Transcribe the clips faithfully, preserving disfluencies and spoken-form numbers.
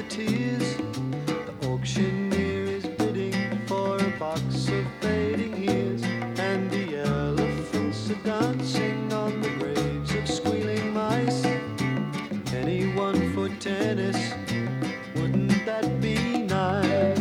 tears. The auctioneer is bidding for a box of fading years, and the elephants are dancing on the graves of squealing mice. Anyone for tennis, wouldn't that be nice?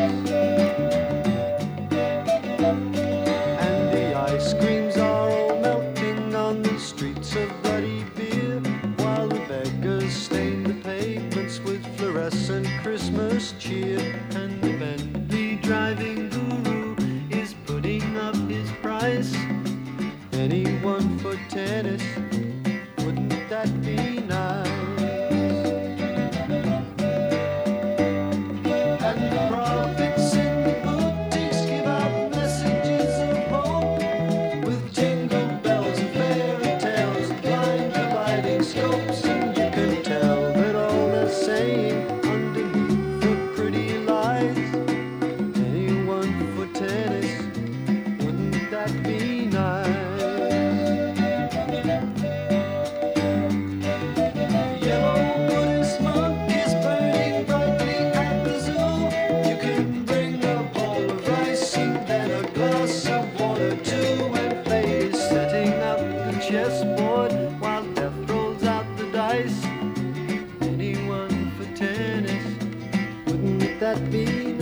And the ice creams are all melting on the streets of bloody beer, while the beggars stain the pavements with fluorescent Christmas cheer. And the Bentley driving guru is putting up his price. Anyone for tennis, wouldn't that be nice? And the prophets in the boutiques give out messages of hope, with jingle bells and fairy tales and blind dividing scopes. And you can tell that all they're saying underneath the pretty lies. Anyone for tennis, wouldn't that be nice? Yellow Buddhist monkeys burning brightly at the zoo. You can bring a bowl of rice and then a glass of water too, and play is setting up the chessboard while death rolls out the dice. Anyone for tennis, wouldn't that be nice?